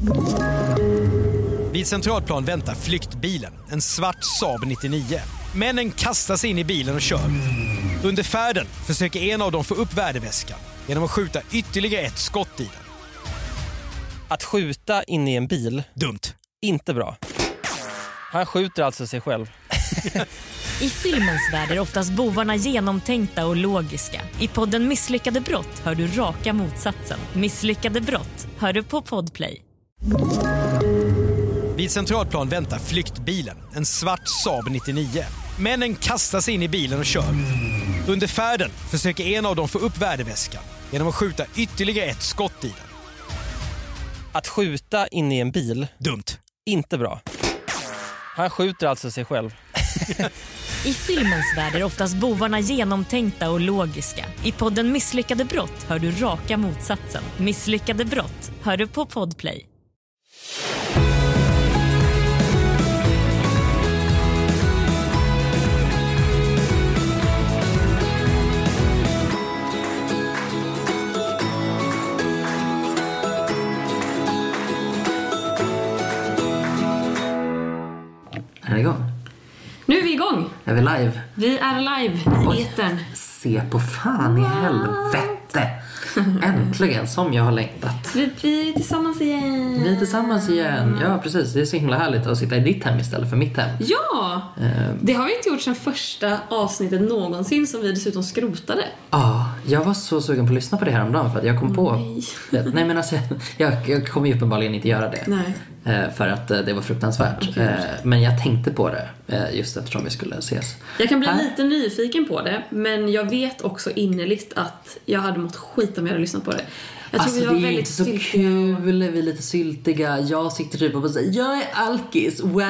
Vid Centralplan väntar flyktbilen, en svart Saab 99. Männen kastar sig in i bilen och kör. Under färden försöker en av dem få upp värdeväskan genom att skjuta ytterligare ett skott i den. Att skjuta in i en bil, dumt. Inte bra. Han skjuter alltså sig själv. I filmens värld är oftast bovarna genomtänkta och logiska. I podden Misslyckade brott hör du raka motsatsen. Misslyckade brott hör du på Podplay. Vid Centralplan väntar flyktbilen, en svart Saab 99. Männen kastar sig in i bilen och kör. Under färden försöker en av dem få upp värdeväskan genom att skjuta ytterligare ett skott i den. Att skjuta in i en bil, dumt. Inte bra. Han skjuter alltså sig själv. I filmens värld är oftast bovarna genomtänkta och logiska. I podden Misslyckade brott hör du raka motsatsen. Misslyckade brott hör du på Podplay. Är det igång? Nu är vi igång. Är vi live? Vi är live i etern. Se på fan i helvete. Äntligen, som jag har längtat. Vi är tillsammans igen. Vi är tillsammans igen. Ja, precis. Det är så himla härligt att sitta i ditt hem istället för mitt hem. Ja, det har vi inte gjort sedan första avsnittet någonsin, som vi dessutom skrotade. Ja, jag var så sugen på att lyssna på det här om dagen för att jag kom på... Nej, men alltså, jag kommer ju uppenbarligen inte göra det. Nej. För att det var fruktansvärt. Men jag tänkte på det just eftersom vi skulle ses. Jag kan bli lite nyfiken på det, men jag vet också innerligt att jag hade mått skit om jag hade lyssnat på det. Jag tror alltså, vi var det är väldigt inte så syltiga. kul, vi är lite syltiga. Jag sitter typ och säger jag är alkis, wow.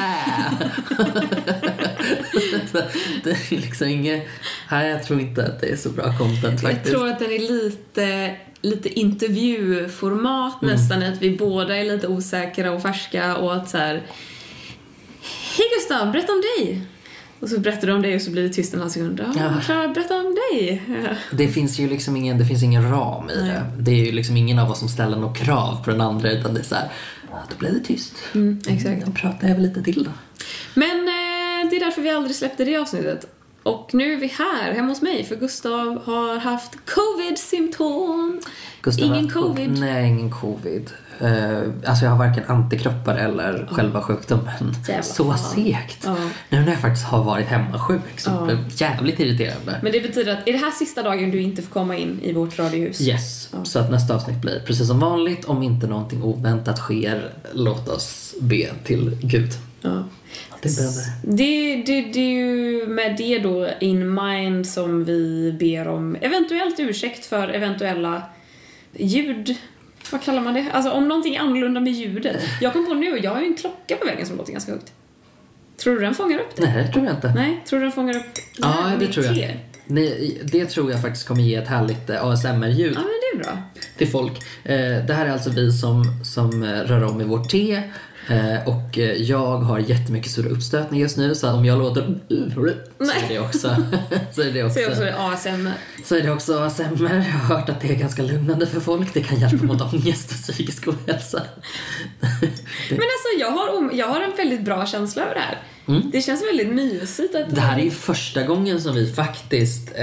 Det är liksom inget... Nej, jag tror inte att det är så bra content faktiskt. Jag tror att den är lite intervjuformat nästan, att vi båda är lite osäkra och färska och att så här: hej Gustav, berätta om dig. Och så berättar du om dig och så blir det tyst en halv sekund. Berätta om dig. Det finns ju liksom ingen ram i det. Det är ju liksom ingen av oss som ställer något krav på den andra, utan det är så här, då blir det tyst. Exakt. Då pratar jag väl lite till då. Men det är därför vi aldrig släppte det avsnittet. Och nu är vi här hemma hos mig, för Gustav har haft covid-symptom. Ingen covid. Nej, ingen covid. Alltså jag har varken antikroppar eller själva sjukdomen. Så segt. Nu när jag faktiskt har varit hemma sjuk så blev det jävligt irriterande. Men det betyder att är det här sista dagen du inte får komma in i vårt radiohus? Yes, så att nästa avsnitt blir precis som vanligt. Om inte någonting oväntat sker, låt oss be till Gud. Ja. Det är ju med det då in mind som vi ber om eventuellt ursäkt för eventuella ljud. Vad kallar man det? Alltså om någonting är annorlunda med ljudet. Jag kom på nu, jag har ju en klocka på vägen som låter ganska högt. Tror du den fångar upp det? Nej, det tror jag inte. Nej, tror du den fångar upp det? Ja, det tror jag. Det tror jag faktiskt kommer ge ett härligt ASMR-ljud. Ja, men det är bra. Till folk. Det här är alltså vi som rör om i vårt te. Och jag har jättemycket sura uppstötning just nu, så om jag låter så är det också ASMR. Så är det också ASMR. Jag har hört att det är ganska lugnande för folk. Det kan hjälpa mot ångest och psykisk ohälsa. Men alltså jag har en väldigt bra känsla över det här. Det känns väldigt mysigt att det här är ju första gången som vi faktiskt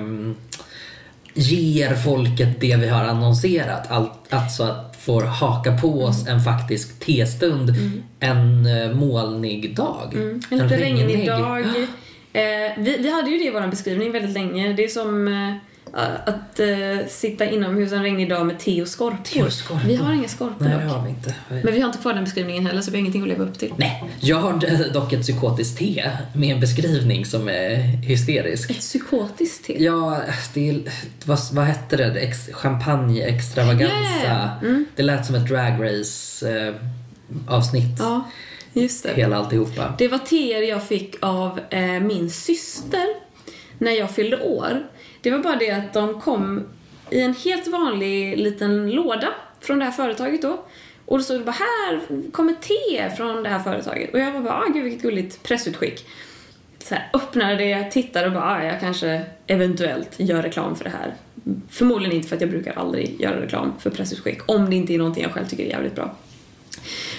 ger folket det vi har annonserat. Alltså att får haka på oss en faktisk testund en molnig dag. En lite regnig dag. Vi hade ju det i vår beskrivning väldigt länge. Det är som att sitta inomhus en regnig dag med te och skorpor. Vi har inga skorpor. Nej, det har vi inte. Men vi har inte kvar den beskrivningen heller, så vi har ingenting att leva upp till. Nej, jag har dock ett psykotiskt te med en beskrivning som är hysterisk. Ett psykotiskt te? Ja, det är, vad hette det? Champagne extravaganza. Det lät som ett Drag Race avsnitt. Ja, just det. Hela alltihopa. Det var teer jag fick av min syster när jag fyllde år. Det var bara det att de kom i en helt vanlig liten låda från det här företaget då. Och då stod det bara, här kommer te från det här företaget. Och jag var bara, gud vilket gulligt pressutskick. Så här, öppnade det, tittade och bara, jag kanske eventuellt gör reklam för det här. Förmodligen inte, för att jag brukar aldrig göra reklam för pressutskick. Om det inte är någonting jag själv tycker är jävligt bra.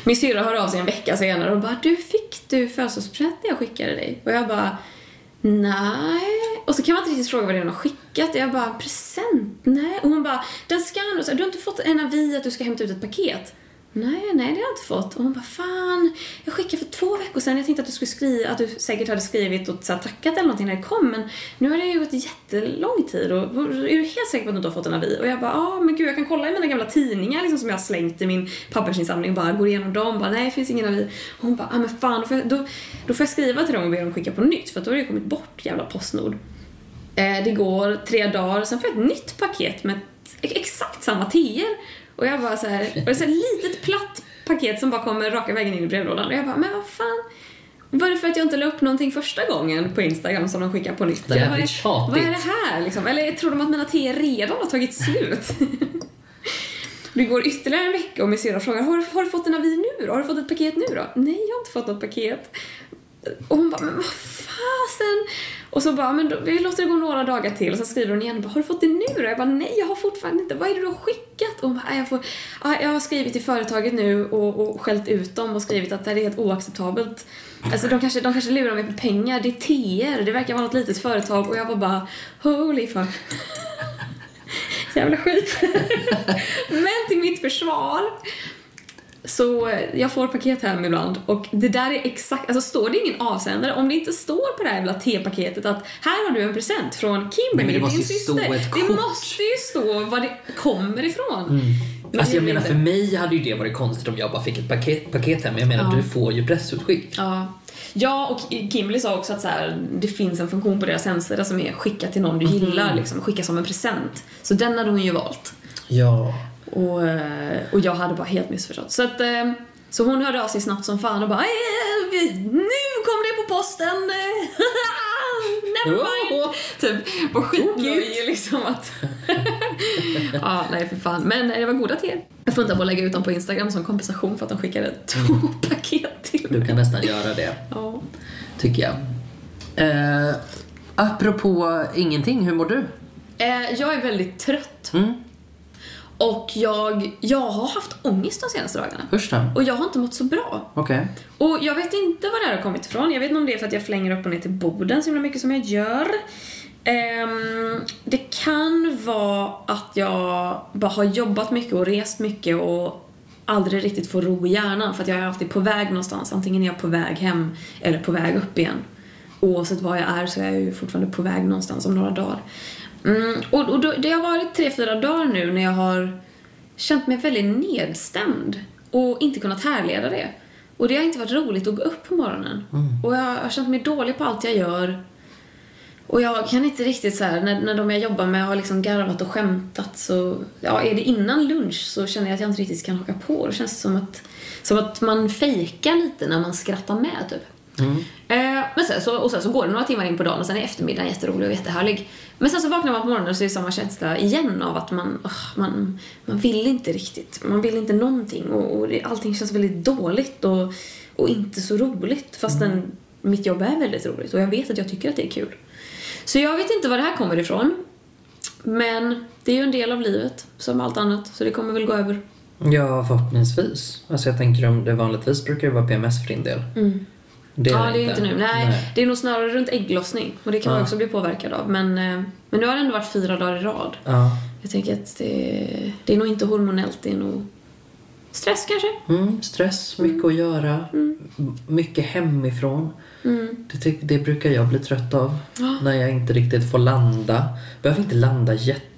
Min syrra hör av sig en vecka senare och bara, fick du födelsedagspresent när jag skickade dig? Och jag bara, nej. Och så kan man inte riktigt fråga vad det är hon har skickat. Jag bara, present? Nej. Och hon bara, den ska nu. Du har inte fått en avi att du ska hämta ut ett paket? Nej, det har jag inte fått. Och hon bara, fan, jag skickade för 2 veckor sedan. Jag tänkte att du skulle skriva, att du säkert hade skrivit och så här, tackat eller någonting när det kom. Men nu har det ju gått jättelång tid. Och är du helt säker på att du inte har fått en avi? Och jag bara, men gud, jag kan kolla i mina gamla tidningar liksom, som jag har slängt i min pappersinsamling. Bara går igenom dem. Bara, nej, det finns ingen avi. Och hon bara, men fan, då får jag skriva till dem och be dem skicka på nytt. För att då har det ju kommit bort, jävla Postnord. Det går 3 dagar. Sen får jag ett nytt paket med exakt samma teer. Och jag bara så här, och det är så här litet platt paket som bara kommer raka vägen in i brevlådan. Och jag bara, men vad fan, var det för att jag inte la upp någonting första gången på Instagram som de skickar på nytt? Det är tjatigt. Vad är det här liksom? Eller tror de att mina teer redan har tagit slut? Det går ytterligare en vecka och min syrra frågar, har du fått en avi nu då? Har du fått ett paket nu då? Nej, jag har inte fått något paket. Och hon bara, men vad fasen? Och så bara, men då, vi låter det gå några dagar till. Och så skriver hon igen, bara, har du fått det nu då? Jag bara, nej, jag har fortfarande inte. Vad är det du har skickat? Och hon bara, jag har skrivit till företaget nu och skällt ut dem och skrivit att det är helt oacceptabelt. Alltså de kanske lurar mig på pengar. Det är teer, det verkar vara något litet företag. Och jag var bara, holy fuck. Så jävla skit. Men till mitt försvar, så jag får paket hem ibland. Och det där är exakt, alltså står det ingen avsändare, om det inte står på det här jävla tepaketet att här har du en present från Kimberly, din syster. Det måste ju stå vad det kommer ifrån. Alltså jag menar, för mig hade ju det varit konstigt om jag bara fick ett paket hem. Jag menar, du får ju pressutskick. Ja, och Kimberly sa också att så här, det finns en funktion på deras hemsida som är skicka till någon du gillar, liksom, skicka som en present. Så den hade hon ju valt. Ja. Och jag hade bara helt missförstått. Så hon hörde av sig snabbt som fan och bara, nu kom det på posten. Never mind. Typ på skitnöje liksom att ja, nej för fan. Men det var goda till. Jag får inte bara lägga ut dem på Instagram som kompensation för att de skickade 2 paket till mig. Du kan nästan göra det. Ja. Tycker jag. Apropå ingenting, hur mår du? Jag är väldigt trött. Och jag har haft ångest de senaste dagarna. Första. Och jag har inte mått så bra. Okej. Och jag vet inte var det här har kommit ifrån. Jag vet inte om det är för att jag flänger upp och ner till Boden så himla mycket som jag gör. Det kan vara att jag bara har jobbat mycket och rest mycket och aldrig riktigt får ro i hjärnan. För att jag är alltid på väg någonstans. Antingen är jag på väg hem eller på väg upp igen. Oavsett var jag är så är jag ju fortfarande på väg någonstans om några dagar. Och det har varit 3-4 dagar nu när jag har känt mig väldigt nedstämd och inte kunnat härleda det. Och det har inte varit roligt att gå upp på morgonen. Och jag har känt mig dålig på allt jag gör. Och jag kan inte riktigt så här, när de jag jobbar med har liksom garvat och skämtat, så ja, är det innan lunch så känner jag att jag inte riktigt kan haka på. Det känns som att man fejkar lite när man skrattar med typ. Men sen så går det några timmar in på dagen och sen är eftermiddagen jätterolig och jättehärlig. Men sen så vaknar man på morgonen och så är det samma känsla igen av att man vill inte riktigt. Man vill inte någonting och allting känns väldigt dåligt och inte så roligt. Fastän mitt jobb är väldigt roligt och jag vet att jag tycker att det är kul. Så jag vet inte var det här kommer ifrån. Men det är ju en del av livet som allt annat, så det kommer väl gå över. Ja, förhoppningsvis. Alltså jag tänker om det vanligtvis brukar det vara PMS för din del. Det är ju inte nu. Nej, det är nog snarare runt ägglossning. Och det kan man också bli påverkad av. Men nu har det ändå varit 4 dagar i rad. Jag tänker att det är nog inte hormonellt. Det är nog stress kanske. Stress, mycket att göra. Mycket hemifrån. Det brukar jag bli trött av. När jag inte riktigt får landa. Behöver inte landa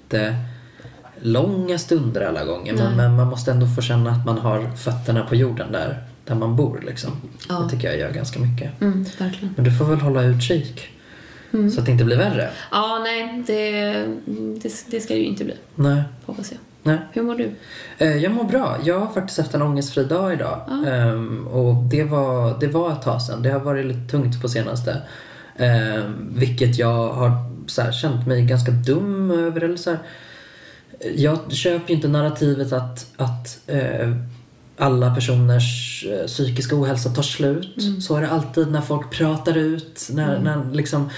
jättelånga stunder alla gånger. Men man måste ändå få känna att man har fötterna på jorden där man bor liksom. Det tycker jag gör ganska mycket. Verkligen. Men du får väl hålla utkik så att det inte blir värre. Ja, nej, det ska ju inte bli. Nej. Hoppas jag. Nej. Hur mår du? Jag mår bra. Jag har faktiskt haft en ångestfri dag idag. Och det var ett tag sedan. Det har varit lite tungt på senaste. Vilket jag har så här, känt mig ganska dum över. Eller så här. Jag köper ju inte narrativet att alla personers psykiska ohälsa tar slut. Så är det alltid när folk pratar ut. När liksom,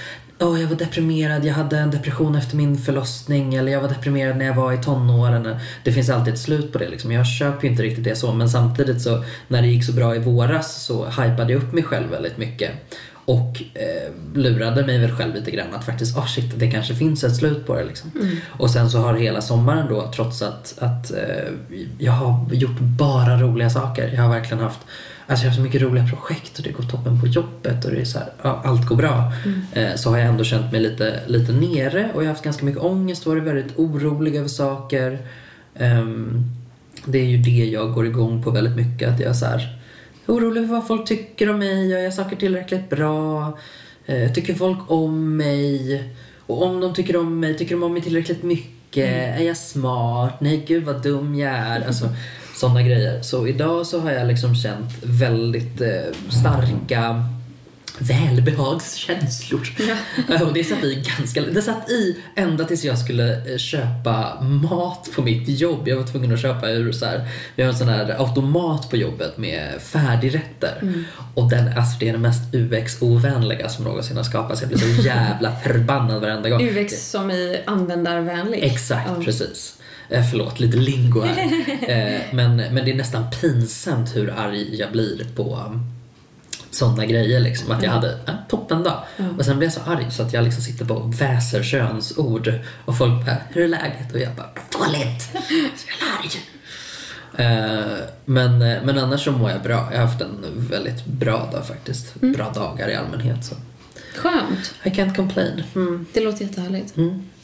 jag var deprimerad, jag hade en depression efter min förlossning, eller jag var deprimerad när jag var i tonåren. Det finns alltid ett slut på det liksom. Jag köper ju inte riktigt det så, men samtidigt så när det gick så bra i våras så hypade jag upp mig själv väldigt mycket. Och lurade mig väl själv lite grann att faktiskt, shit, det kanske finns ett slut på det liksom. Och sen så har hela sommaren då, trots att jag har gjort bara roliga saker. Jag har verkligen haft, alltså jag har så mycket roliga projekt och det går toppen på jobbet och det är så här, allt går bra. Så har jag ändå känt mig lite nere och jag har haft ganska mycket ångest och varit väldigt orolig över saker. Det är ju det jag går igång på väldigt mycket, att jag är så här orolig för vad folk tycker om mig. Jag gör saker tillräckligt bra. Tycker folk om mig? Och om de tycker om mig, tycker de om mig tillräckligt mycket? Är jag smart? Nej, gud vad dum jag är. Alltså, sådana grejer. Så idag så har jag liksom känt väldigt starka välbehagskänslor. Och det satt i ända tills jag skulle köpa mat på mitt jobb. Jag var tvungen att köpa vi har en sån här automat på jobbet med färdigrätter. Och alltså det är den mest UX-ovänliga som någonsin har skapats. Jag blir så jävla förbannad varenda gång. UX som i användarvänlig. Exakt, precis. Förlåt, lite lingo här. Men det är nästan pinsamt hur arg jag blir på sådana grejer liksom, att jag hade toppen dag. Och sen blev jag så arg så att jag liksom sitter på och väser könsord och folk bara, hur är läget? Och jag bara, dåligt, så jag är arg. Men annars så mår jag bra. Jag har haft en väldigt bra dag faktiskt. Bra dagar i allmänhet så. Skönt. I can't complain. Det låter jättehärligt.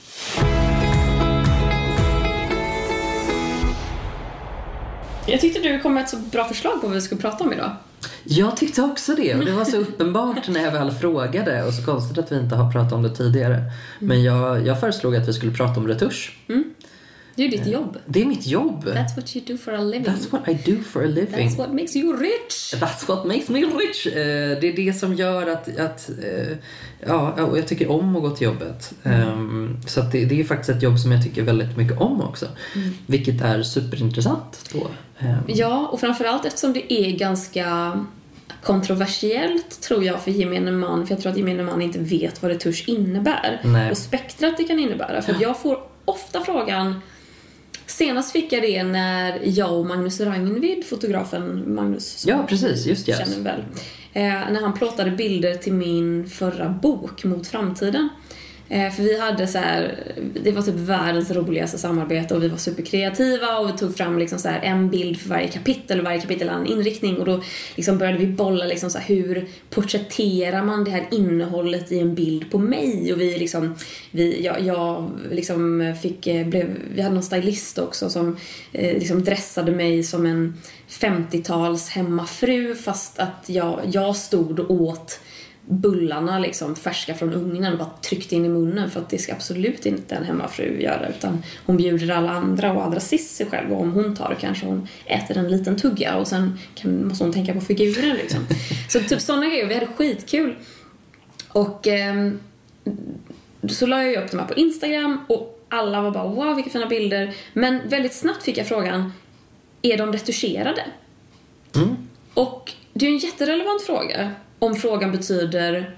Jag tyckte du kom med ett så bra förslag på vad vi skulle prata om idag. Jag tyckte också det, och det var så uppenbart när jag väl frågade, och så konstigt att vi inte har pratat om det tidigare. Men jag föreslog att vi skulle prata om retusch. Det är ju ditt jobb. Det är mitt jobb. That's what you do for a living. That's what I do for a living. That's what makes you rich. That's what makes me rich. Det är det som gör att jag tycker om att gå till jobbet. Så att det är faktiskt ett jobb som jag tycker väldigt mycket om också. Vilket är superintressant då. Ja, och framförallt eftersom det är ganska kontroversiellt, tror jag, för gemene man. För jag tror att gemene man inte vet vad retusch innebär. Nej. Och spektrat det kan innebära. För jag får ofta frågan. Senast fick jag det när jag och Magnus Ragnvid, fotografen Magnus, ja, precis, just det. Känner väl, när han plåtade bilder till min förra bok Mot framtiden. För vi hade så här, det var typ världens roligaste samarbete och vi var superkreativa och vi tog fram liksom så här en bild för varje kapitel och varje kapitel hade en inriktning, och då liksom började vi bolla liksom så här, hur porträtterar man det här innehållet i en bild på mig, och jag liksom vi hade någon stylist också som liksom dressade mig som en 50-tals hemmafru, fast att jag stod och åt bullarna liksom färska från ugnen och bara tryckte in i munnen, för att det ska absolut inte en hemmafru göra, utan hon bjuder alla andra och allra sist sig själv, och om hon tar kanske hon äter en liten tugga och sen måste hon tänka på figuren liksom. Så typ sådana grejer, vi hade skitkul. Och så la jag upp de här på Instagram och alla var bara wow, vilka fina bilder, men väldigt snabbt fick jag frågan, är de retuscherade? Och det är en jätterelevant fråga. Om frågan betyder,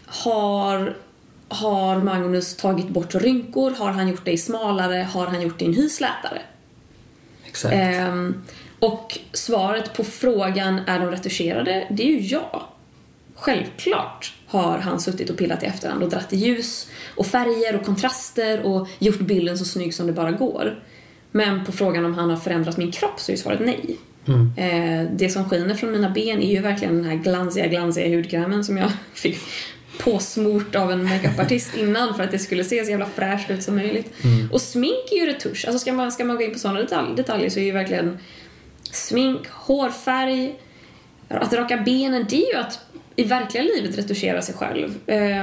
har Magnus tagit bort rynkor? Har han gjort dig smalare? Har han gjort din hy slätare? Exakt. Och svaret på frågan, är de retuscherade? Det är ju ja. Självklart har han suttit och pillat i efterhand och dratt i ljus och färger och kontraster och gjort bilden så snygg som det bara går. Men på frågan om han har förändrat min kropp så är svaret nej. Det som skiner från mina ben är ju verkligen den här glansiga hudkrämen som jag fick påsmort av en makeupartist innan för att det skulle se så jävla fräscht ut som möjligt. Och smink är ju retusch. Alltså ska man gå in på sådana detaljer så är ju verkligen smink, hårfärg, att raka benen, det är ju att i verkliga livet retuschera sig själv.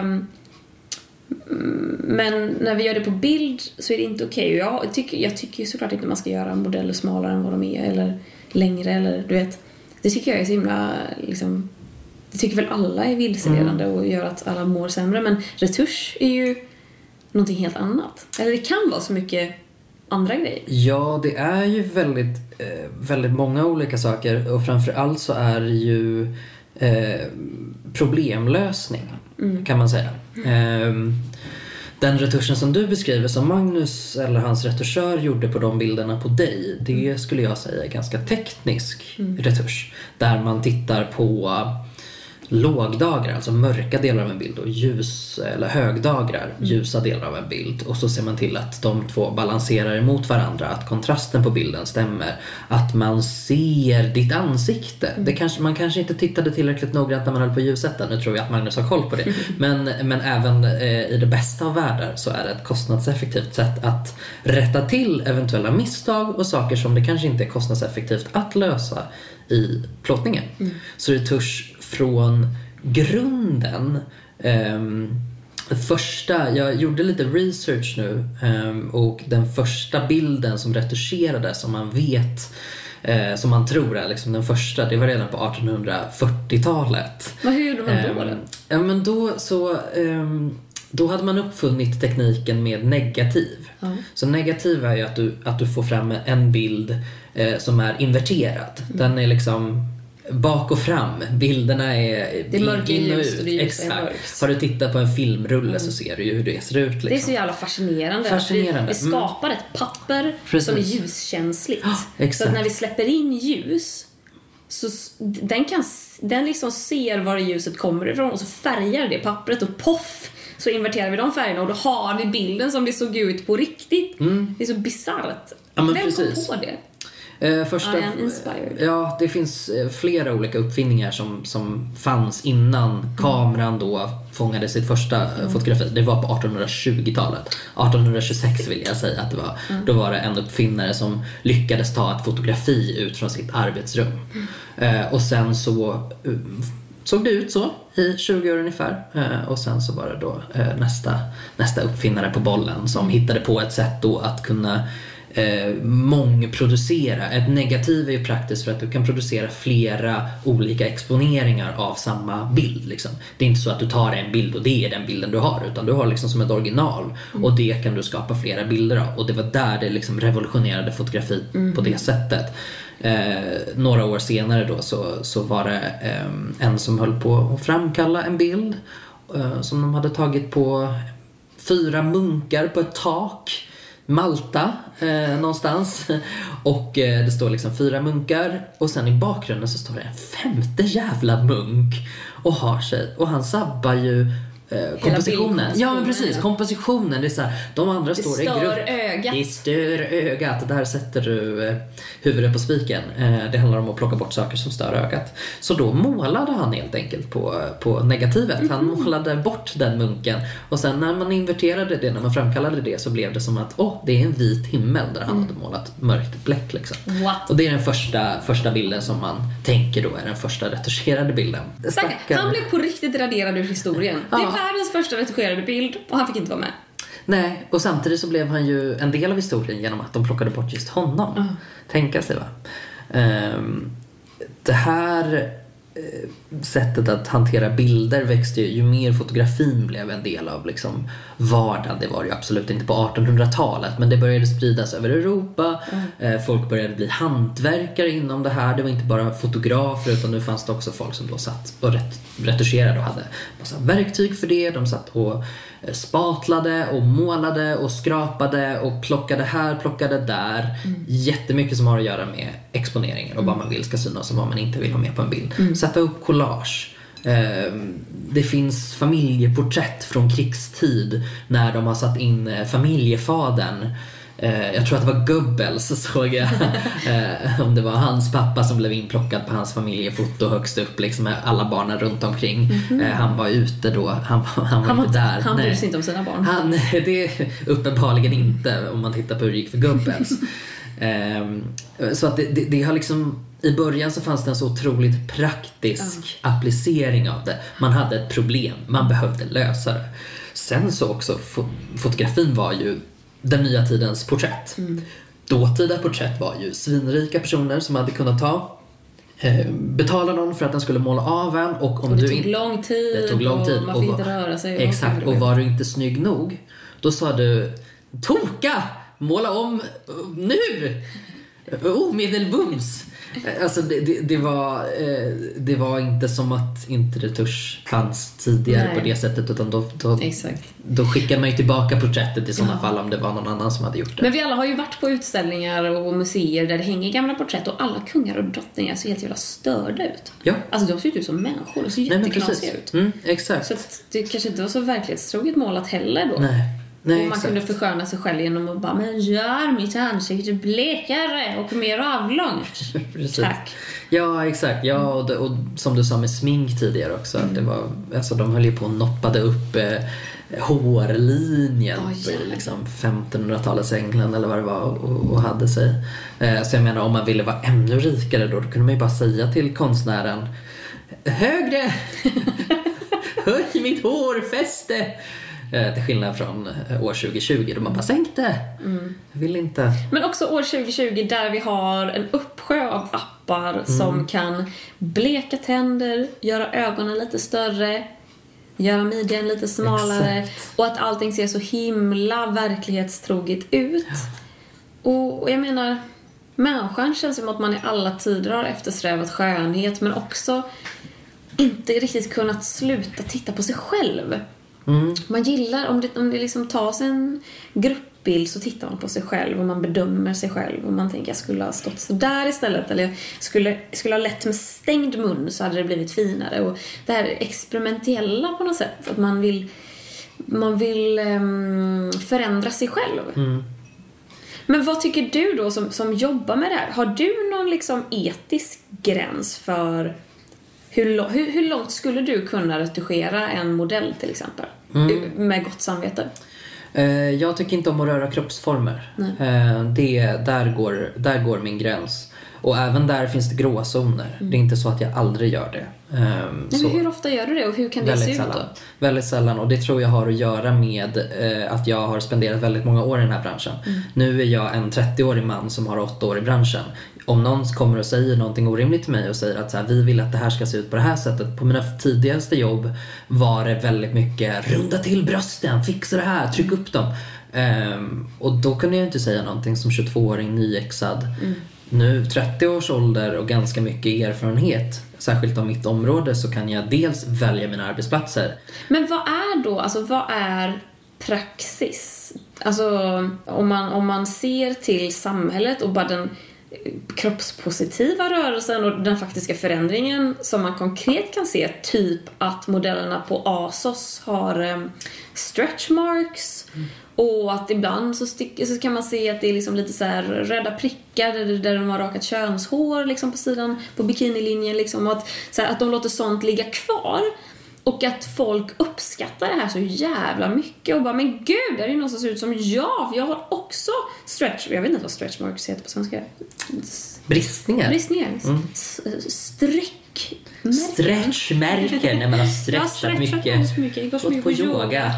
Men när vi gör det på bild så är det inte okej. Jag tycker såklart inte man ska göra modeller smalare än vad de är, eller längre, eller du vet. Det tycker jag är så himla liksom, det tycker väl alla är vilseledande och gör att alla mår sämre, men retusch är ju någonting helt annat. Eller det kan vara så mycket andra grejer. Ja, det är ju väldigt många olika saker, och framförallt så är det ju problemlösning kan man säga. Den retuschen som du beskriver som Magnus eller hans retuschör gjorde på de bilderna på dig, det skulle jag säga är ganska teknisk retusch. Där man tittar på lågdagrar, alltså mörka delar av en bild, och ljus eller högdagrar, ljusa delar av en bild, och så ser man till att de två balanserar emot varandra, att kontrasten på bilden stämmer, att man ser ditt ansikte. Man kanske inte tittade tillräckligt noggrant när man höll på ljussätta. Nu tror jag att Magnus har koll på det. Men även i det bästa av världar så är det ett kostnadseffektivt sätt att rätta till eventuella misstag och saker som det kanske inte är kostnadseffektivt att lösa i plåtningen. Så retusch från grunden. Jag gjorde lite research nu, och den första bilden som retuscherades, som man vet, som man tror är liksom den första, det var redan på 1840-talet. Vad gjorde man då? Ja, men då hade man uppfunnit tekniken med negativ. Så negativ är ju att du får fram en bild som är inverterad. Den är liksom bak och fram. Bilderna är det är mörka in och ljus ut. och det är Exakt. Har du tittat på en filmrulle så ser du ju hur det ser ut. Liksom. Det är så jävla fascinerande. Vi skapar ett papper som är ljuskänsligt. Så att när vi släpper in ljus, så den liksom ser var ljuset kommer ifrån, och så färgar det pappret, och poff, så inverterar vi de färgerna, och då har vi bilden som det såg ut på riktigt. Det är så bizarrt. Ja, men vem precis. kom på det? Ja, det finns flera olika uppfinningar som fanns innan kameran då fångade sitt första fotografi. Det var på 1820-talet. 1826 vill jag säga att det var. Då var det en uppfinnare som lyckades ta ett fotografi ut från sitt arbetsrum. Och sen så såg det ut så i 20 år ungefär. Och sen så var det då nästa uppfinnare på bollen som hittade på ett sätt då att kunna mångproducera. Ett negativ är ju praktiskt för att du kan producera flera olika exponeringar av samma bild liksom. Det är inte så att du tar en bild och det är den bilden du har, utan du har liksom som ett original, och det kan du skapa flera bilder av, och det var där det liksom revolutionerade fotografi på det sättet. Några år senare då så var det en som höll på att framkalla en bild som de hade tagit på 4 munkar på ett tak, Malta någonstans, och det står liksom 4 munkar, och sen i bakgrunden så står det en 5:e jävla munk och har sig, och han sabbar ju kompositionen. Ja, men precis, kompositionen, det är så här, de andra det står i grupp. Det stör ögat. Där sätter du huvudet på spiken. Det handlar om att plocka bort saker som stör ögat. Så då målade han helt enkelt på negativet. Han målade bort den munken, och sen när man inverterade det, när man framkallade det, så blev det som att det är en vit himmel där han hade målat mörkt bläck liksom. Och det är den första bilden som man tänker då är den första retuscherade bilden. Han blev på riktigt raderad ur historien. Det är världens första retuscherade bild, och han fick inte vara med. Nej, och samtidigt så blev han ju en del av historien genom att de plockade bort just honom. Tänka sig, va? Det här sättet att hantera bilder växte ju mer fotografin blev en del av liksom vardagen. Det var ju absolut inte på 1800-talet, men det började spridas över Europa. Folk började bli hantverkare inom det här. Det var inte bara fotografer, utan nu fanns det också folk som då satt och retuscherade och hade massa verktyg för det. De satt och spatlade och målade och skrapade och plockade här, plockade där. Jättemycket som har att göra med exponeringen och vad man vill ska synas och vad man inte vill ha med på en bild. Sätta upp collage. Det finns familjeporträtt från krigstid när de har satt in familjefadern. Jag tror att det var Goebbels, såg jag. Om det var hans pappa som blev inplockad på hans familjefoto högst upp liksom, med alla barnen runt omkring. Han var ute då. Han var inte där. Han bryr sig inte om sina barn. Det är uppenbarligen inte, om man tittar på hur det gick för Goebbels. Så att det har liksom, i början så fanns det en så otroligt praktisk applicering av det. Man hade ett problem, man behövde lösa det. Sen så också fotografin var ju den nya tidens porträtt. Dåtida porträtt var ju svinrika personer som hade kunnat betala någon för att den skulle måla av en, och det tog lång tid. Det tog lång tid och man fick inte röra sig. Exakt, och var du inte snygg nog, då sa du toka, måla om nu, omedelbums. Alltså det var inte som att inte retusch fanns tidigare på det sättet, utan då skickade man ju tillbaka porträttet i sådana fall om det var någon annan som hade gjort det. Men vi alla har ju varit på utställningar och museer där det hänger gamla porträtt och alla kungar och drottningar ser helt jävla störda ut. Ja. Alltså de ser ut som människor, de ser jätteknasiga ut. Exakt. Så att det kanske inte var så verklighetstroget målat heller då. Nej, och man kunde försköna sig själv genom att bara, men gör mitt ansikte blekare och mer avlångt. Tack. Ja, exakt. Ja, och som du sa med smink tidigare också, att det var, alltså de höll ju på och noppade upp hårlinjen i liksom 1500-talets England eller vad det var och hade sig. Så jag menar, om man ville vara ännu rikare då kunde man ju bara säga till konstnären: högre! Höj mitt hårfäste! Till skillnad från år 2020 då man bara sänkte. Jag vill inte. Men också år 2020 där vi har en uppsjö av appar som kan bleka tänder, göra ögonen lite större, göra midjan lite smalare. Exakt. Och att allting ser så himla verklighetstroget ut. Och jag menar, människan känns som att man i alla tider har eftersträvat skönhet, men också inte riktigt kunnat sluta titta på sig själv. Man gillar, om det liksom tas en gruppbild så tittar man på sig själv och man bedömer sig själv och man tänker jag skulle ha stått så där istället, eller jag skulle ha lett med stängd mun så hade det blivit finare. Och det här experimentella på något sätt, att man vill förändra sig själv. Men vad tycker du då som jobbar med det här? Har du någon liksom etisk gräns för hur långt skulle du kunna retuschera en modell till exempel? Med gott samvete? Jag tycker inte om att röra kroppsformer. Där går min gräns. Och även där finns det gråzoner. Det är inte så att jag aldrig gör det. Men hur ofta gör du det och hur kan det se ut då? Väldigt sällan, och det tror jag har att göra med att jag har spenderat väldigt många år i den här branschen. Nu är jag en 30-årig man som har 8 år i branschen. Om någon kommer och säger någonting orimligt till mig och säger att så här, vi vill att det här ska se ut på det här sättet. På mina tidigaste jobb var det väldigt mycket runda till brösten, fixa det här, tryck upp dem. Och då kunde jag inte säga någonting som 22-åring nyexad. Nu 30 års ålder och ganska mycket erfarenhet, särskilt av mitt område, så kan jag dels välja mina arbetsplatser. Men vad är praxis? Alltså om man ser till samhället och bara den kroppspositiva rörelsen och den faktiska förändringen som man konkret kan se, typ att modellerna på ASOS har stretch marks. Och att ibland så kan man se att det är liksom lite så här röda prickar där de har rakat könshår liksom på sidan på bikinilinjen liksom, och att de låter sånt ligga kvar och att folk uppskattar det här så jävla mycket och bara, men gud, det är ju något som ser ut som jag har också stretch, jag vet inte vad stretch marks heter på svenska. Bristningar. Stretchmärken när man har stretchat mycket. Gått på yoga.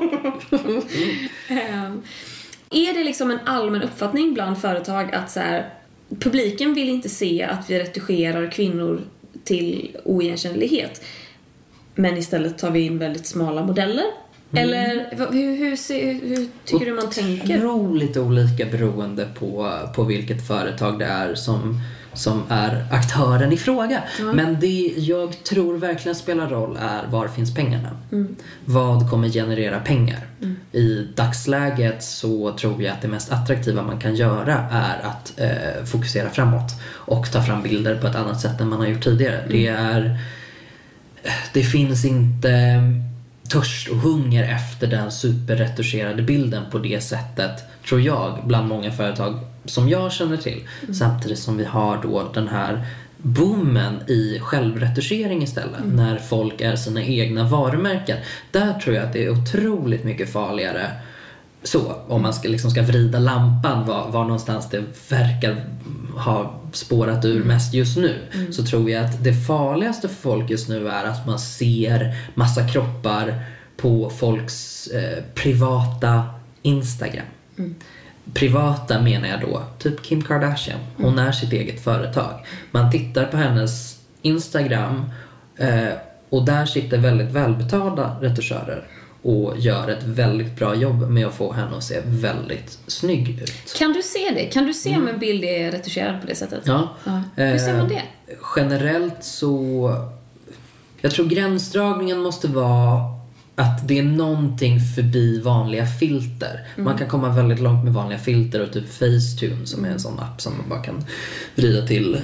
Är det liksom en allmän uppfattning bland företag att så här, publiken vill inte se att vi retuscherar kvinnor till oigenkännlighet, men istället tar vi in väldigt smala modeller? Eller hur tycker du man tänker? Otroligt olika beroende på vilket företag det är som är aktören i fråga. Men det jag tror verkligen spelar roll är var finns pengarna. Vad kommer generera pengar? I dagsläget så tror jag att det mest attraktiva man kan göra är att fokusera framåt och ta fram bilder på ett annat sätt än man har gjort tidigare. Det finns inte törst och hunger efter den superretuscherade bilden på det sättet, tror jag, bland många företag som jag känner till. Samtidigt som vi har då den här boomen i självretuschering istället, när folk är sina egna varumärken. Där tror jag att det är otroligt mycket farligare. Så om man ska vrida lampan var någonstans det verkar ha spårat ur mest just nu, så tror jag att det farligaste för folk just nu är att man ser massa kroppar på folks privata Instagram. Privata menar jag då typ Kim Kardashian. Hon är sitt eget företag. Man tittar på hennes Instagram och där sitter väldigt välbetalda retuschörer. och gör ett väldigt bra jobb med att få henne att se väldigt snygg ut. Kan du se det? Kan du se om en bild är retuscherad på det sättet? Ja. Hur ser man det? Generellt så... Jag tror gränsdragningen måste vara att det är någonting förbi vanliga filter. Man kan komma väldigt långt med vanliga filter och typ Facetune som är en sån app som man bara kan vrida till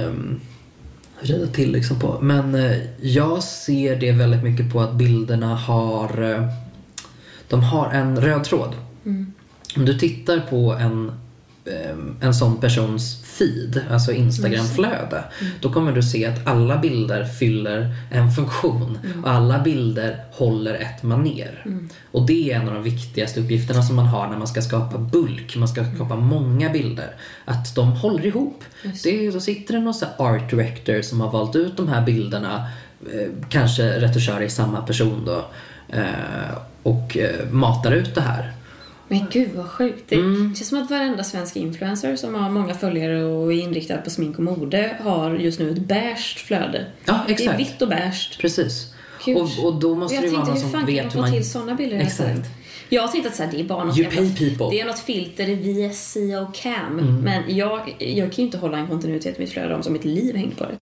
liksom på. Men jag ser det väldigt mycket på att bilderna har en röd tråd. Om du tittar på en sån persons feed, alltså Instagram-flöde, då kommer du se att alla bilder fyller en funktion och alla bilder håller ett maner. Och det är en av de viktigaste uppgifterna som man har när man ska skapa bulk, man ska skapa många bilder, att de håller ihop. Då sitter det någon så art director som har valt ut de här bilderna, kanske retuschör i samma person då, och matar ut det här. Men gud vad sjukt. Det känns som att varenda svensk influencer som har många följare och är inriktad på smink och mode har just nu ett beige flöde. Ja, exakt. Det är vitt och beige. Precis. Och då måste det vara någon som vet hur man... till sådana bilder. Exakt. Jag har tänkt att så här, det är bara något det är något filter i VSC och Cam. Men jag kan ju inte hålla en kontinuitet i mitt flöde om som mitt liv hänger på det.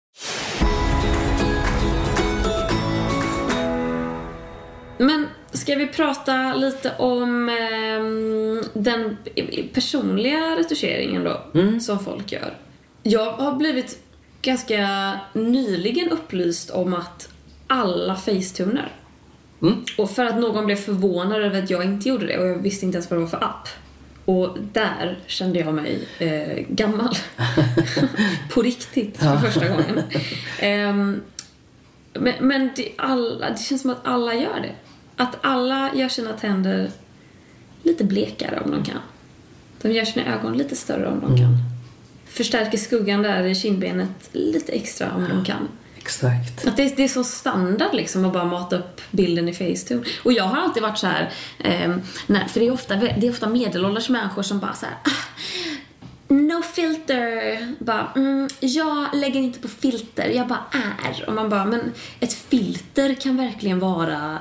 Men ska vi prata lite om den personliga retuscheringen då, som folk gör? Jag har blivit ganska nyligen upplyst om att alla facetuner. Och för att någon blev förvånad över att jag inte gjorde det, och jag visste inte ens vad det var för app. Och där kände jag mig gammal. På riktigt, för första gången. Men det känns som att alla gör det. Att alla gör sina tänder lite blekare om de kan. De gör sina ögon lite större om de kan. Förstärker skuggan där i kindbenet lite extra om de kan. Exakt. Att det är så standard liksom att bara mata upp bilden i Facetune. Och jag har alltid varit så här, för det är ofta medelålders människor som bara så här, no filter, bara, jag lägger inte på filter, jag bara är. Och man bara, men ett filter kan verkligen vara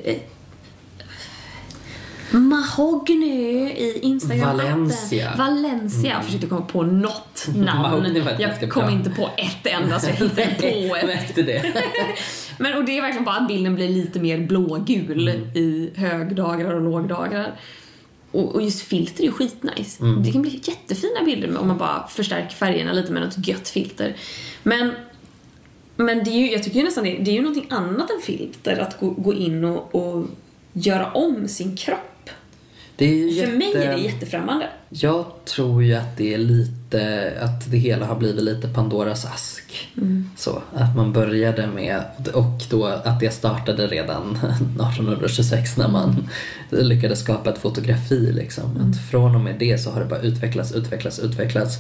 mahogny i Instagram-appen. Valencia. Jag försökte komma på något namn. Jag kom inte på ett enda, så jag hittade på ett. Men, och det är verkligen bara att bilden blir lite mer blågul i högdagar och lågdagar. Och just filter är ju skitnice. Det kan bli jättefina bilder om man bara förstärker färgerna lite med något gött filter. Men det är ju, jag tycker ju nästan det är ju någonting annat än filter att gå in och göra om sin kropp. Det är för mig är det jättefrämmande. Jag tror ju att det är lite, att det hela har blivit lite Pandoras ask. Så att man började med, och då att det startade redan 1826 när man lyckades skapa ett fotografi liksom. Att från och med det så har det bara utvecklats.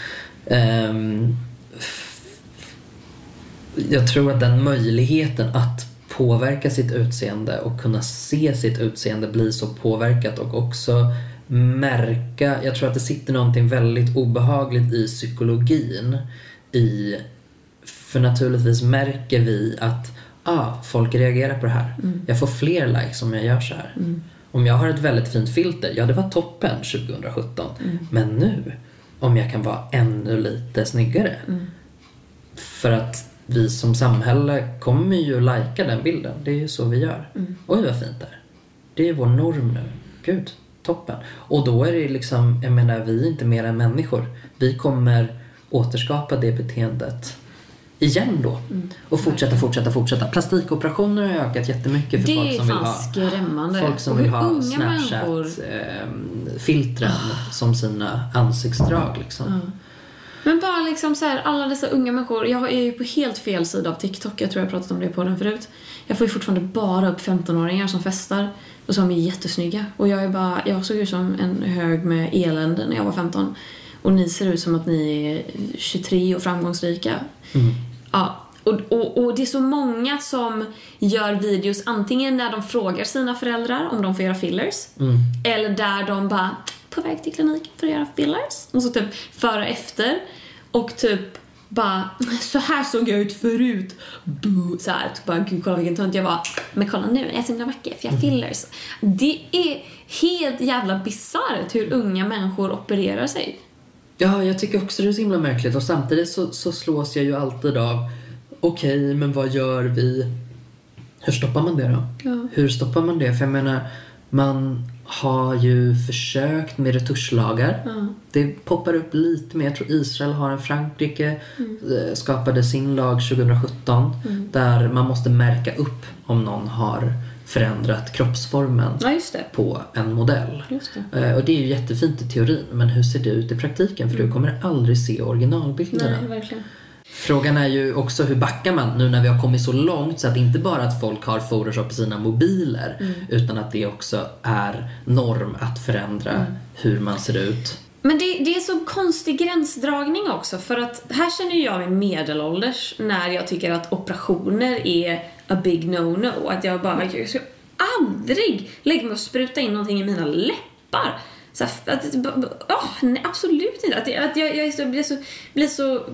Jag tror att den möjligheten att påverka sitt utseende och kunna se sitt utseende bli så påverkat, och också märka, jag tror att det sitter någonting väldigt obehagligt i psykologin för naturligtvis märker vi att folk reagerar på det här. Jag får fler likes om jag gör så här. Om jag har ett väldigt fint filter, ja det var toppen 2017, men nu om jag kan vara ännu lite snyggare, för att vi som samhälle kommer ju lajka den bilden. Det är ju så vi gör. Oj vad fint där. Det är vår norm nu. Gud, toppen. Och då är det liksom, jag menar, vi är inte mer än människor. Vi kommer återskapa det beteendet igen då. Och fortsätta. Plastikoperationer har ökat jättemycket för folk som vill ha skrämmande. Folk som vill ha Snapchat filtren som sina ansiktsdrag liksom. Men bara liksom så här, alla dessa unga människor. Jag är ju på helt fel sida av TikTok. Jag tror jag har pratat om det på den förut. Jag får ju fortfarande bara upp 15-åringar som festar och som är jättesnygga. Och jag såg ut som en hög med elände när jag var 15. Och ni ser ut som att ni är 23 och framgångsrika. Ja, och det är så många som gör videos antingen när de frågar sina föräldrar om de får göra fillers, eller där de bara på väg till klinik för att göra fillers, och så typ före efter, och typ bara, så här såg jag ut förut. Så här, bara, gud, kolla vilken tönt jag var. Men kolla nu, jag är så himla vacker för jag fillers. Det är helt jävla bisarrt hur unga människor opererar sig. Ja, jag tycker också det är så himla märkligt. Och samtidigt så slås jag ju alltid av okej, men vad gör vi? Hur stoppar man det då? Ja. Hur stoppar man det? För jag menar, man har ju försökt med retuschlagar. Det poppar upp lite mer. Jag tror Israel har en, Frankrike skapade sin lag 2017 där man måste märka upp om någon har förändrat kroppsformen på en modell. Just det. Och det är ju jättefint i teorin, men hur ser det ut i praktiken? För du kommer aldrig se originalbilderna. Nej, verkligen. Frågan är ju också hur backar man nu när vi har kommit så långt så att inte bara att folk har Photoshop på sina mobiler utan att det också är norm att förändra hur man ser ut. Men det är så konstig gränsdragning också, för att här känner jag mig medelålders när jag tycker att operationer är a big no-no. Att jag ska aldrig lägga mig och spruta in någonting i mina läppar. Så att, nej, absolut inte. Att jag blir så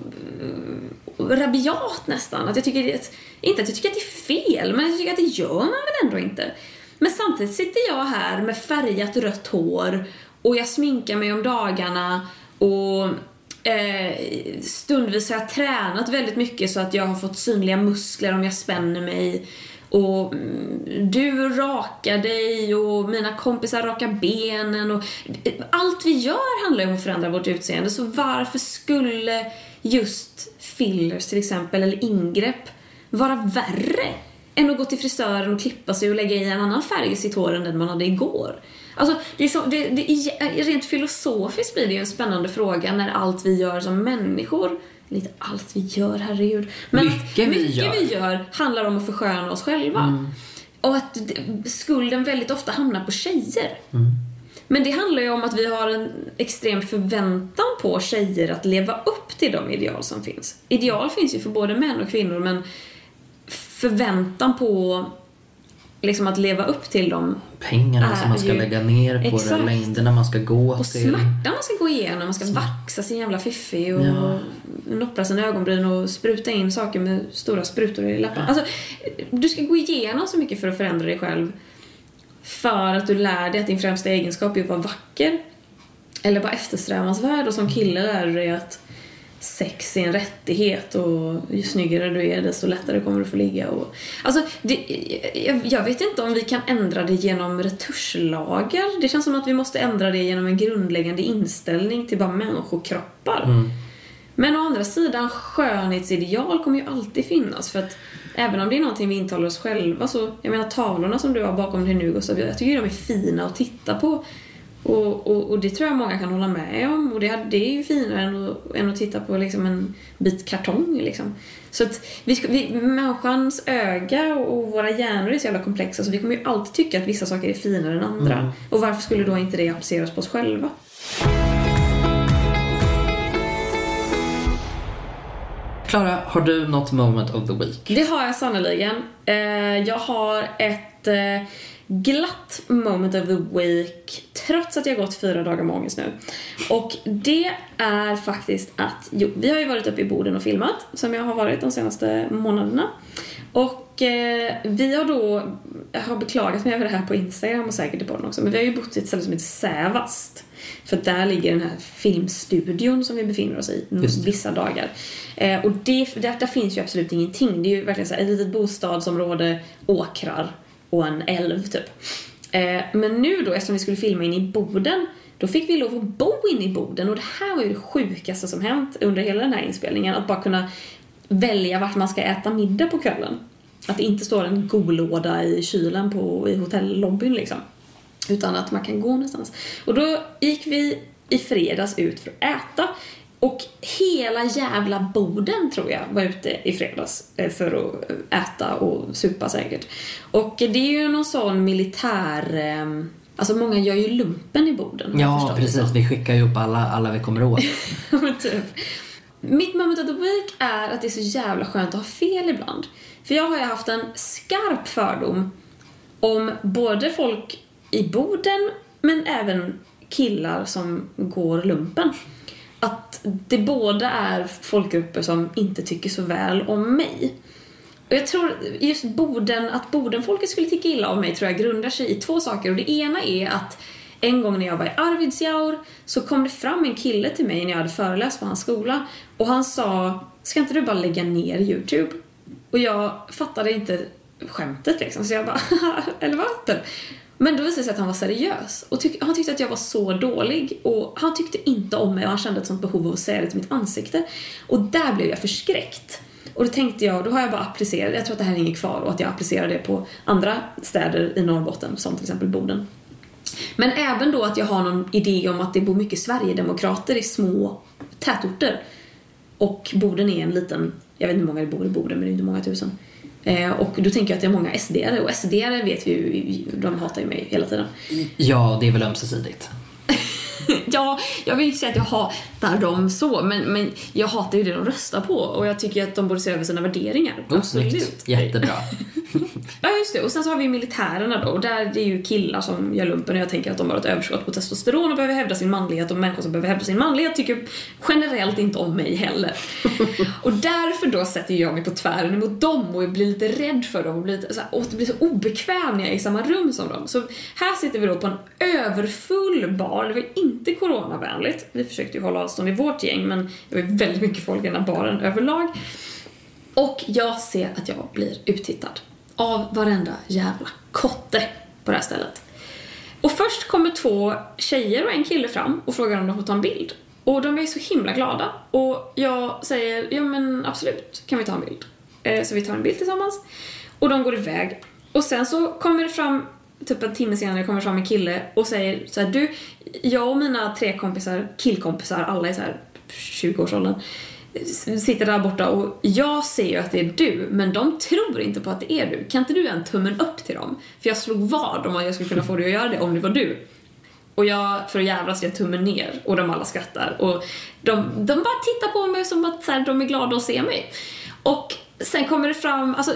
rabiat nästan. Att jag tycker inte att jag tycker att det är fel, men jag tycker att det gör man väl ändå inte. Men samtidigt sitter jag här med färgat rött hår och jag sminkar mig om dagarna och stundvis har jag tränat väldigt mycket så att jag har fått synliga muskler om jag spänner mig. Och du rakar dig och mina kompisar rakar benen och allt vi gör handlar om att förändra vårt utseende. Så varför skulle just fillers till exempel eller ingrepp vara värre än att gå till frisören och klippa sig och lägga i en annan färg i sitt hår än den man hade igår? Alltså det är rent filosofiskt blir det ju en spännande fråga när allt vi gör som människor, lite allt vi gör, herregud, men mycket vi gör handlar om att försköna oss själva. Och att skulden väldigt ofta hamnar på tjejer. Men det handlar ju om att vi har en extrem förväntan på tjejer att leva upp till de ideal som finns. Ideal finns ju för både män och kvinnor, men förväntan på liksom att leva upp till dem, pengarna som man ska lägga ner på det, längderna man ska gå och till, smärtan man ska gå igenom, man ska vaxa sin jävla fiffi och noppra sina ögonbryn och spruta in saker med stora sprutor i läpparna. Alltså, du ska gå igenom så mycket för att förändra dig själv, för att du lär dig att din främsta egenskap är att vara vacker eller vara eftersträvansvärd, och som kille lär du dig att sex är en rättighet och ju snyggare du är desto lättare kommer du få ligga och, alltså, jag vet inte om vi kan ändra det genom retuschlagar. Det känns som att vi måste ändra det genom en grundläggande inställning till bara människokroppar. Men å andra sidan, skönhetsideal kommer ju alltid finnas, för att även om det är någonting vi intalar oss själva, så jag menar tavlorna som du har bakom dig nu, Gustav, jag tycker de är fina att titta på. Och det tror jag många kan hålla med om. Och det är ju finare än att titta på liksom en bit kartong liksom. Så att människans öga och våra hjärnor är så jävla komplexa, så vi kommer ju alltid tycka att vissa saker är finare än andra. Och varför skulle då inte det appliceras på oss själva? Klara, har du något moment of the week? Det har jag sannoliken. Jag har ett glatt moment of the week, trots att jag gått 4 dagar med ångest nu. Och det är faktiskt att vi har ju varit uppe i Boden och filmat, som jag har varit de senaste månaderna. Och vi har beklagat mig över det här på Instagram och säkert i podden också, men vi har ju bott i ett ställe som heter Sävast. För där ligger den här filmstudion som vi befinner oss i vissa dagar. Och där finns ju absolut ingenting. Det är ju verkligen så här, ett litet bostadsområde, åkrar och en älv typ. Men nu då, eftersom vi skulle filma in i Boden, då fick vi lov att bo in i Boden. Och det här var ju det sjukaste som hänt under hela den här inspelningen. Att bara kunna välja vart man ska äta middag på kvällen. Att det inte står en golåda i kylen i hotellobbyn liksom. Utan att man kan gå någonstans. Och då gick vi i fredags ut för att äta. Och hela jävla Boden tror jag var ute i fredags för att äta och supa säkert. Och det är ju någon sån militär... Alltså många gör ju lumpen i Boden. Ja, precis. Vi skickar ju upp alla vi kommer åt. Typ. Mitt moment of the week är att det är så jävla skönt att ha fel ibland. För jag har ju haft en skarp fördom om både folk i Boden men även killar som går lumpen. att det båda är folkgrupper som inte tycker så väl om mig. Och jag tror just att Bodenfolket skulle tycka illa om mig tror jag grundar sig i 2 saker. Och det ena är att en gång när jag var i Arvidsjaur så kom det fram en kille till mig när jag hade föreläst på hans skola. Och han sa, ska inte du bara lägga ner YouTube? Och jag fattade inte skämtet liksom. Så jag bara, eller vad? Men då visade det sig att han var seriös. Och han tyckte att jag var så dålig. Och han tyckte inte om mig och han kände ett sånt behov av att säga det till mitt ansikte. Och där blev jag förskräckt. Och då tänkte jag, då har jag bara applicerat. Jag tror att det här hänger kvar och att jag applicerar det på andra städer i Norrbotten. Som till exempel Boden. Men även då att jag har någon idé om att det bor mycket Sverigedemokrater i små tätorter. Och Boden är en liten, jag vet inte hur många det bor i Boden men det är inte många tusen. Och då tänker jag att det är många SD-are. Och SD-are vet vi ju, de hatar ju mig hela tiden. Ja, det är väl ömsesidigt. Ja, jag vill inte säga att jag hatar dem så. Men jag hatar ju det de röstar på. Och jag tycker att de borde se över sina värderingar. Absolut. Jättebra. Ja, just det. Och sen så har vi militärerna då. Och där är det ju killar som gör lumpen. Och jag tänker att de har ett överskott på testosteron och behöver hävda sin manlighet. Och människor som behöver hävda sin manlighet tycker generellt inte om mig heller. Och därför då sätter jag mig på tvären emot dem. Och blir lite rädd för dem. Och blir så obekväm när jag är i samma rum som dem. Så här sitter vi då på en överfull bar. Det var inte coronavänligt. Vi försökte ju hålla avstånd i vårt gäng. Men det var väldigt mycket folk i den här baren överlag. Och jag ser att jag blir uttittad av varenda jävla kotte på det här stället. Och först kommer 2 tjejer och en kille fram och frågar om de får ta en bild. Och de är så himla glada. Och jag säger, ja men absolut, kan vi ta en bild? Så vi tar en bild tillsammans. Och de går iväg. Och sen så kommer det fram, typ en timme senare kommer fram en kille och säger så här, du, jag och mina 3 kompisar, killkompisar, alla är så här 20-årsåldern, sitter där borta och jag ser ju att det är du, men de tror inte på att det är du. Kan inte du en tummen upp till dem? För jag slog vad om att jag skulle kunna få dig att göra det om det var du. Och jag, för att jävlas, jag tummen ner och de alla skrattar. Och de bara tittar på mig som att så här, de är glada att se mig. Och sen kommer det fram, alltså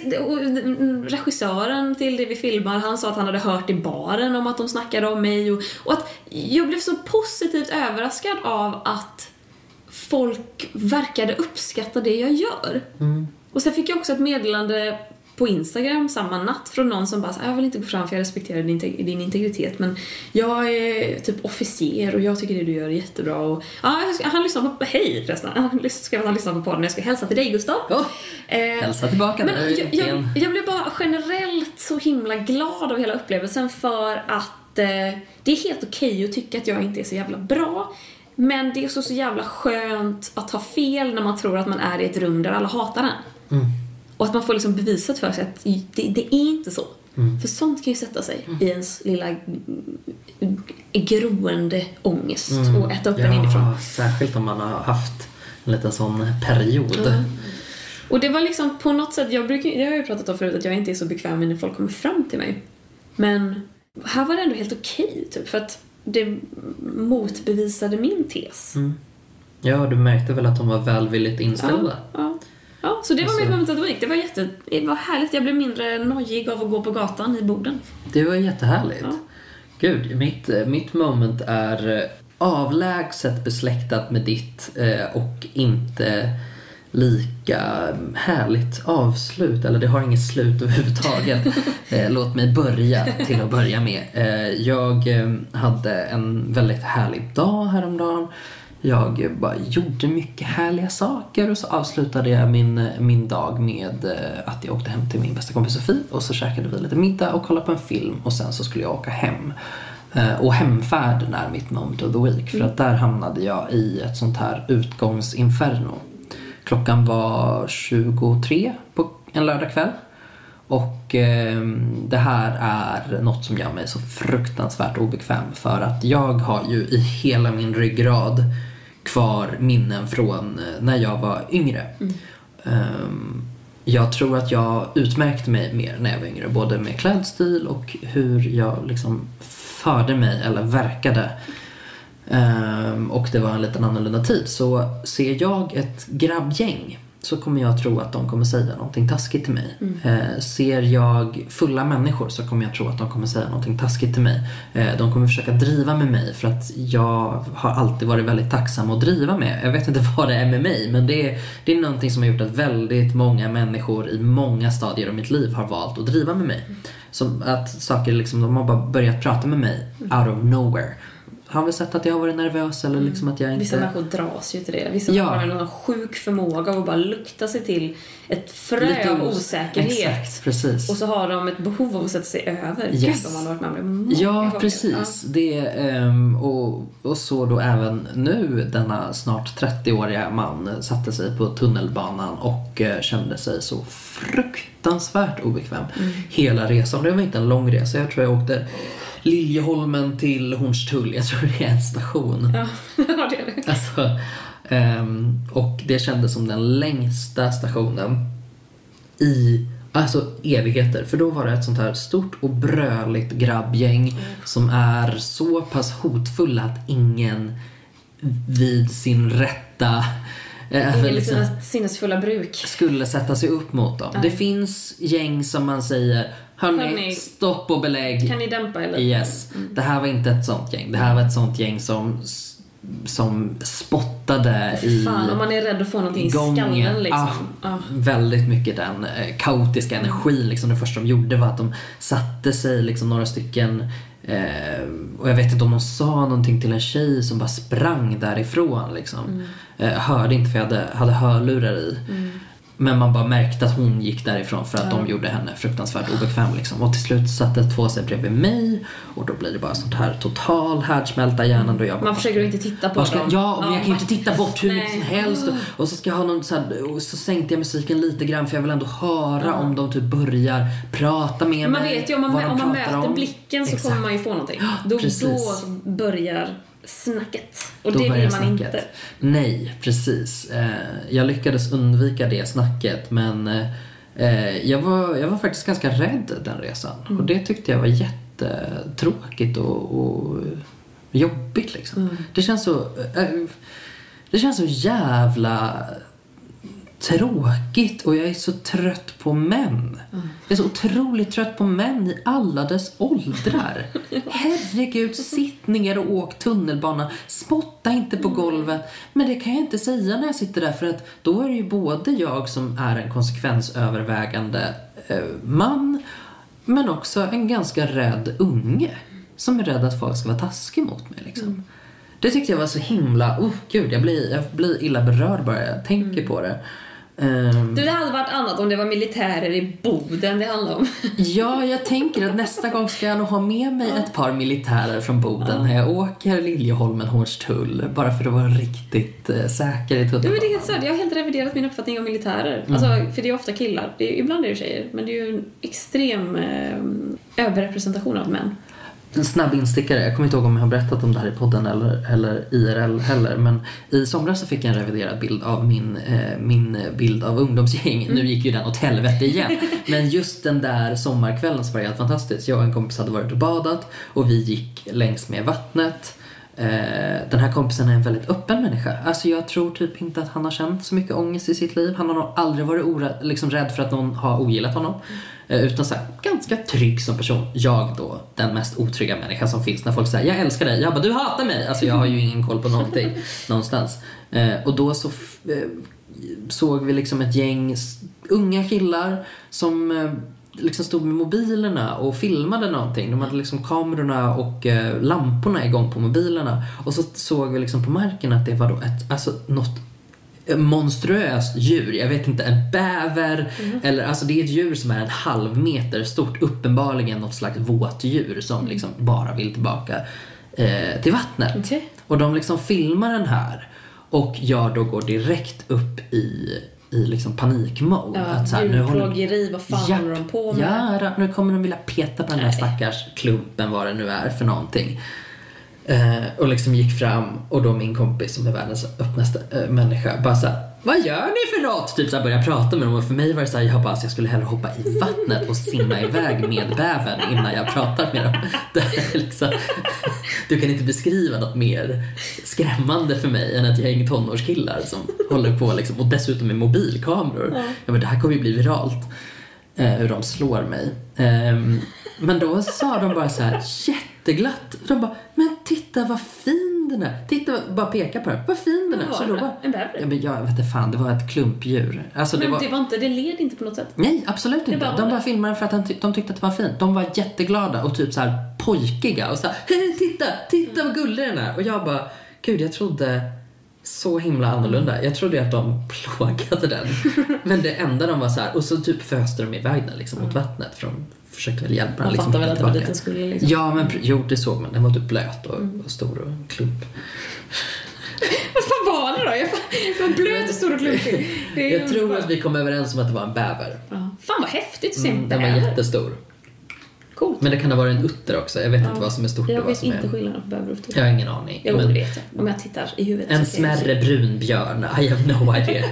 regissören till det vi filmar, han sa att han hade hört i baren om att de snackade om mig. Och att jag blev så positivt överraskad av att folk verkade uppskatta det jag gör. Och sen fick jag också ett meddelande på Instagram samma natt från någon som bara, jag vill inte gå fram för jag respekterar din integritet, men jag är typ officer och jag tycker det du gör är jättebra. Och han lyssnar på, hej förresten, han lyssnar på podden, jag ska hälsa till dig, Gustav. Hälsa tillbaka. Men jag blev bara generellt så himla glad av hela upplevelsen, för att det är helt okej att tycka att jag inte är så jävla bra. Men det är så jävla skönt att ha fel när man tror att man är i ett rum där alla hatar en. Och att man får liksom bevisat för sig att det är inte så. För sånt kan ju sätta sig i ens lilla groende ångest och äta upp en inifrån. Särskilt om man har haft en liten sån period. Och det var liksom på något sätt, jag har ju pratat om förut att jag inte är så bekväm när folk kommer fram till mig. Men här var det ändå helt okej typ, för att det motbevisade min tes. Ja, du märkte väl att de var välvilligt inställda. Ja, så det var mitt moment att det var härligt. Jag blev mindre nojig av att gå på gatan i Boden. Det var jättehärligt. Gud, mitt moment är avlägset besläktat med ditt och inte lika härligt avslut. Eller det har inget slut överhuvudtaget. Låt mig börja till att börja med. Jag hade en väldigt härlig dag häromdagen. Jag bara gjorde mycket härliga saker och så avslutade jag min dag med att jag åkte hem till min bästa kompis Sofie och så käkade vi lite middag och kollade på en film och sen så skulle jag åka hem. Och hemfärden är mitt moment of the week, för att där hamnade jag i ett sånt här utgångsinferno. Klockan var 23 på en lördagkväll. Och det här är något som gör mig så fruktansvärt obekväm, för att jag har ju i hela min ryggrad kvar minnen från när jag var yngre. Jag tror att jag utmärkte mig mer när jag var yngre, både med klädstil och hur jag liksom förde mig eller verkade. Och det var en liten annorlunda tid. Så ser jag ett grabbgäng så kommer jag tro att de kommer säga någonting taskigt till mig. Ser jag fulla människor så kommer jag tro att de kommer säga någonting taskigt till mig. De kommer försöka driva med mig för att jag har alltid varit väldigt tacksam att driva med. Jag vet inte vad det är med mig, men det är någonting som har gjort att väldigt många människor i många stadier av mitt liv har valt att driva med mig. Som att saker liksom, de har bara börjat prata med mig out of nowhere. Har vi sett att jag har varit nervös eller liksom att jag inte... Vissa människor dras ju till det. Vissa har en sjuk förmåga att bara lukta sig till ett frö av osäkerhet. Exakt, precis. Och så har de ett behov av att sätta sig över. Yes. Gud, de har varit med om det. Ja, precis. Det, och så då även nu denna snart 30-åriga man satte sig på tunnelbanan och kände sig så fruktansvärt obekväm. Hela resan. Det var inte en lång resa. Jag tror jag åkte Liljeholmen till Hornstull. Jag tror det är en station. Ja, det är det. Alltså, och det kändes som den längsta stationen i evigheter. För då var det ett sånt här stort och bröligt grabbgäng som är så pass hotfulla att ingen vid sin rätta liksom sinnesfulla bruk skulle sätta sig upp mot dem. Det finns gäng som man säger, hörni, stopp och belägg. Kan ni dämpa eller? Yes. Det här var inte ett sånt gäng. Det här var ett sånt gäng som spottade i fan, om man är rädd att få någonting i skallen liksom. Väldigt mycket den kaotiska energin liksom. Det första de gjorde var att de satte sig liksom några stycken och jag vet inte om de sa någonting till en tjej som bara sprang därifrån liksom. Hörde inte för jag hade hörlurar i. Men man bara märkte att hon gick därifrån för att de gjorde henne fruktansvärt obekväm liksom. Och till slut satte två sig bredvid mig. Och då blir det bara sånt här total härdsmälta hjärnan då jag bara, man försöker ju inte titta på dem. Ja, men jag kan ju inte titta bort hur mycket som helst. Och så ska jag ha någon så här, och så sänkte jag musiken lite grann för jag vill ändå höra om de typ börjar prata med man mig. Vet ju, om man möter blicken så kommer man ju få någonting. Då börjar snacket. Och det vill man inte. Nej, precis. Jag lyckades undvika det snacket, men jag var faktiskt ganska rädd den resan. Och det tyckte jag var jättetråkigt och jobbigt liksom. Det känns så jävla tråkigt och jag är så trött på män. Jag är så otroligt trött på män i alla dess åldrar. Herregud, sitt ner och åk tunnelbana. Spotta inte på golvet. Men det kan jag inte säga när jag sitter där, för att då är det ju både jag som är en konsekvensövervägande man, men också en ganska rädd unge som är rädd att folk ska vara taskiga mot mig liksom. Det tyckte jag var så himla... gud, jag blir illa berörd bara jag tänker på det. Det hade varit annat om det var militärer i Boden det handlar om. Ja, jag tänker att nästa gång ska jag nog ha med mig ett par militärer från Boden när jag åker Liljeholmen, Hornstull. Bara för att vara riktigt säker i tunnelbanan. Det är helt sant. Jag har helt reviderat min uppfattning om militärer. Alltså, för det är ofta killar. Ibland är det tjejer. Men det är ju en extrem överrepresentation av män. En snabb instickare. Jag kommer inte ihåg om jag har berättat om det här i podden eller IRL heller. Men i somras så fick jag en reviderad bild av min bild av ungdomsgäng. Nu gick ju den åt helvete igen. Men just den där sommarkvällen så var det helt fantastiskt. Jag och en kompis hade varit och badat och vi gick längs med vattnet. Den här kompisen är en väldigt öppen människa. Alltså jag tror typ inte att han har känt så mycket ångest i sitt liv. Han har nog aldrig varit rädd för att någon har ogillat honom. Utan så här, ganska trygg som person. Jag då, den mest otrygga människa som finns. När folk säger, jag älskar dig. Jag bara, du hatar mig. Alltså jag har ju ingen koll på någonting någonstans. Och då så såg vi liksom ett gäng unga killar som liksom stod med mobilerna och filmade någonting. De hade liksom kamerorna och lamporna igång på mobilerna. Och så såg vi liksom på marken att det var då något monstruöst djur. Jag vet inte, en bäver eller alltså det är ett djur som är 1/2 meter stort, uppenbarligen något slags våtdjur som liksom bara vill tillbaka till vattnet. Okay. Och de liksom filmar den här och jag då går direkt upp i liksom panikmode. Ja, att så här, djurplågeri, vad fan håller de på med? Ja, nu kommer de vilja peta på den här stackars klumpen, vad det nu är för någonting. Och liksom gick fram och då min kompis som är världens öppnaste människa bara så här, vad gör ni för något? Typ så här började prata med dem, och för mig var det så här, jag skulle hellre hoppa i vattnet och simma iväg med bävern innan jag pratar med dem. Det är liksom, du kan inte beskriva något mer skrämmande för mig än att jag är en tonårskillar som håller på liksom, och dessutom med mobilkameror. Jag bara, det här kommer ju bli viralt. Hur de slår mig. Men då sa de bara så här jätteglatt. De bara, men titta vad fin den är. Titta, bara peka på den. Vad fin den är. Så då bara, en bäver? Ja, men jag vet inte fan, det var ett klumpdjur. Alltså, men det led inte på något sätt? Nej, absolut inte. De bara filmade för att de tyckte att det var fint. De var jätteglada och typ så här pojkiga. Och så här, hej, titta vad gullig den är. Och jag bara, gud, jag trodde så himla annorlunda. Jag trodde att de plågade den. Men det enda de var så här, och så typ föste de iväg den liksom mot vattnet, för de försökte väl hjälpa den. Man liksom, fattar väl att det var dit den skulle liksom. Ja, men det såg man. Den var typ blöt och stor och klump. Vad fan var det då? Jag var blöt och stor och klumpig. Jag tror att vi kom överens om att det var en bäver. Ja. Fan vad häftigt att se en den bäver. var jättestor. Coolt. Men det kan ha varit en utter också. Jag vet inte vad som är stort och vad som är... Jag vet inte skillnaden på bäver och utter. Jag har ingen aning. Jo, det vet jag. Om jag tittar i huvudet. En smärre brunbjörn. I have no idea.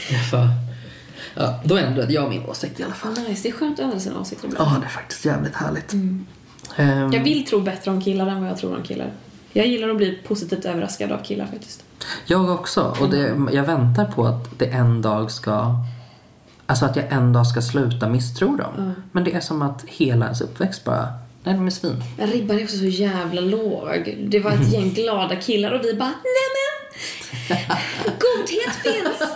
Ja, då ändrade jag min åsikt i alla fall. Nice, det är skönt att ändra sina åsikter ibland. Ja, det är faktiskt jävligt härligt. Jag vill tro bättre om killar än vad jag tror om killar. Jag gillar att bli positivt överraskad av killar faktiskt. Jag också. Och jag väntar på att det en dag ska... Alltså att jag en dag ska sluta misstro dem. Men det är som att hela ens uppväxt bara... Nej, de är svin. Men ribban är också så jävla låg. Det var ett gäng glada killar och vi bara, nämen! Godhet finns!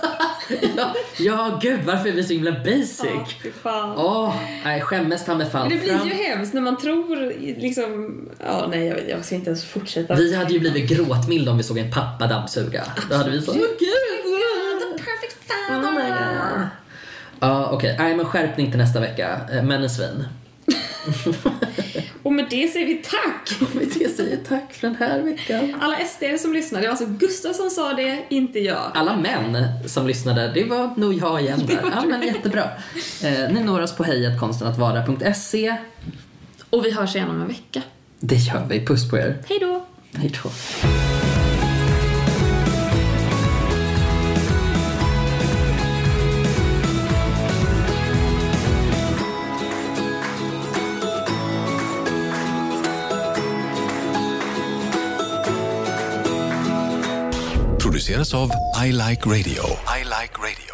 ja, gud, varför är vi så himla basic? Fy fan. Nej, skämmes ta med fan. Det blir ju hemskt när man tror liksom... Ja, nej, jag ska inte ens fortsätta. Vi hade ju blivit gråtmilda om vi såg en pappa dammsuga. Då hade vi så... Gud, the perfect father! Oh my God. Ja, okej. Nej, men skärpning till nästa vecka. Men en svin. Och med det säger vi tack. Och med det säger tack för den här veckan. Alla SDR som lyssnar, det var alltså Gustav som sa det, inte jag. Alla män som lyssnade, det var nog jag igen där. Ja, men jättebra. Ni når oss på hejatkonstenatvara.se. Och vi hörs igen om en vecka. Det gör vi. Puss på er. Hej då. Hej då. Produceras av I Like Radio. I Like Radio.